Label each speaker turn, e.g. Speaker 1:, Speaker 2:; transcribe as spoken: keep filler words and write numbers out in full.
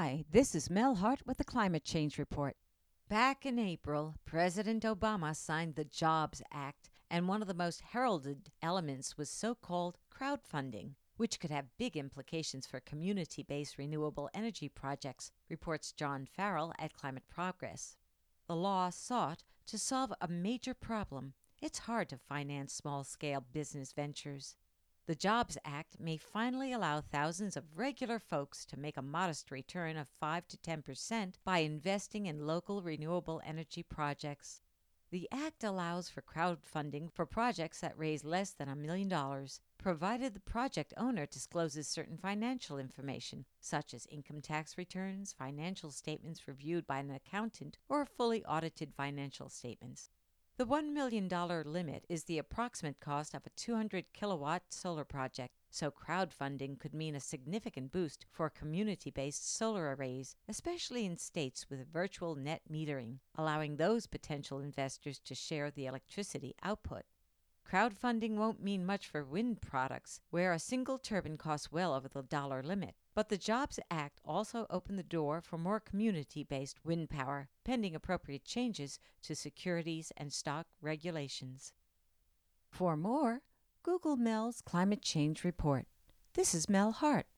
Speaker 1: Hi, this is Mel Hart with the Climate Change Report. Back in April, President Obama signed the Jobs Act, and one of the most heralded elements was so-called crowdfunding, which could have big implications for community-based renewable energy projects, reports John Farrell at Climate Progress. The law sought to solve a major problem. It's hard to finance small-scale business ventures. The Jobs Act may finally allow thousands of regular folks to make a modest return of five to ten percent by investing in local renewable energy projects. The Act allows for crowdfunding for projects that raise less than a million dollars, provided the project owner discloses certain financial information, such as income tax returns, financial statements reviewed by an accountant, or fully audited financial statements. The one million dollars limit is the approximate cost of a two hundred kilowatt solar project, so crowdfunding could mean a significant boost for community-based solar arrays, especially in states with virtual net metering, allowing those potential investors to share the electricity output. Crowdfunding won't mean much for wind products, where a single turbine costs well over the dollar limit. But the Jobs Act also opened the door for more community-based wind power, pending appropriate changes to securities and stock regulations. For more, Google Mel's Climate Change Report. This is Mel Hart.